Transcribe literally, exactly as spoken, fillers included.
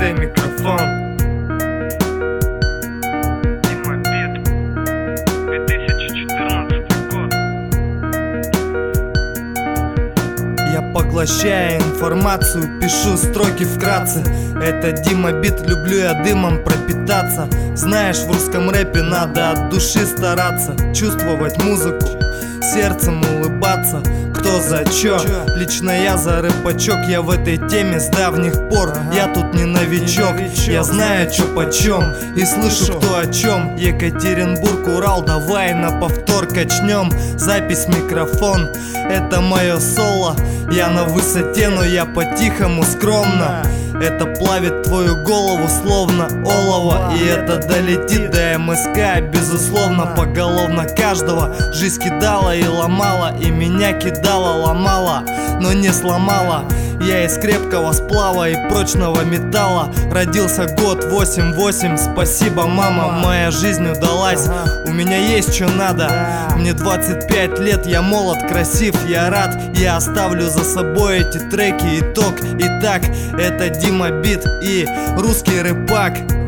Включай микрофон. Дима Бит, две тысячи четырнадцатый год. Я поглощаю информацию, пишу строки вкратце. Это Дима Бит, люблю я дымом пропитаться. Знаешь, в русском рэпе надо от души стараться, чувствовать музыку, сердцем улыбаться. Кто за чё? Лично я за рэпачок, я в этой теме с давних пор. Я тут не новичок, я знаю чё почем и слышу кто о чем. Екатеринбург, Урал, давай на повтор качнем. Запись, микрофон, это мое соло. Я на высоте, но я по-тихому скромно. Это плавит твою голову словно олово, и это долетит до МСК, безусловно, поголовно каждого. Жизнь кидала и ломала, и меня кидала, ломала, но не сломала. Я из крепкого сплава и прочного металла. Родился год восемь восемь, спасибо, мама, моя жизнь удалась. У меня есть что надо, мне двадцать пять лет, я молод, красив, я рад. Я оставлю за собой эти треки, итог. Итак, это Дима Бит и русский рэпак.